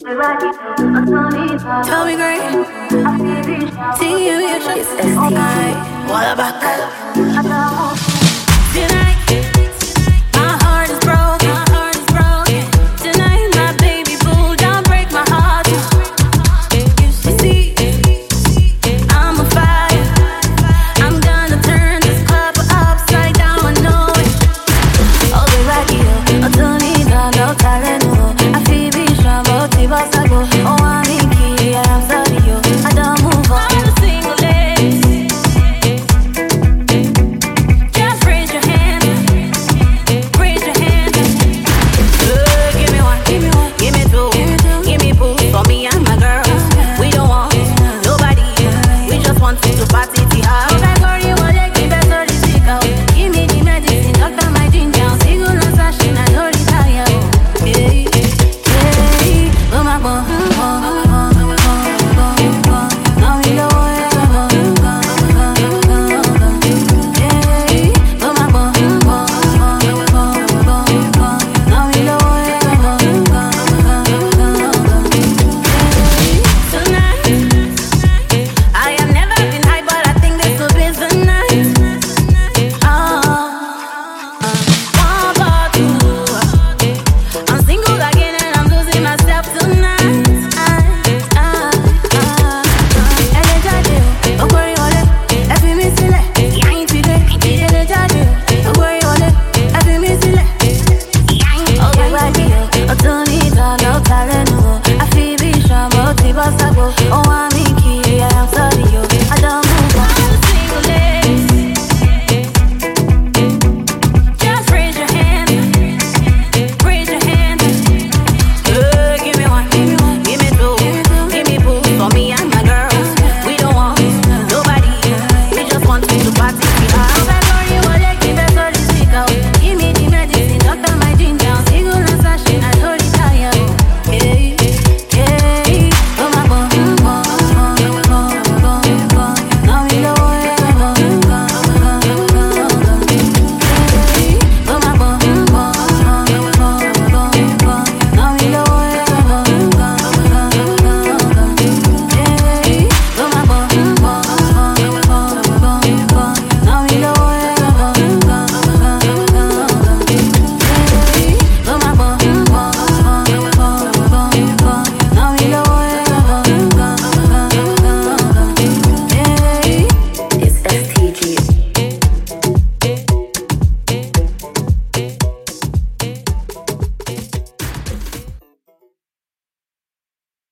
Tell me great. See you, it's STG. What about tonight? My heart is broken. Tonight, my baby boo, don't break my heart. You see, I'm on fire. I'm gonna turn this club upside down. I know it. Oh, they like you. Oh, Tony, no talent. I feel be strong, but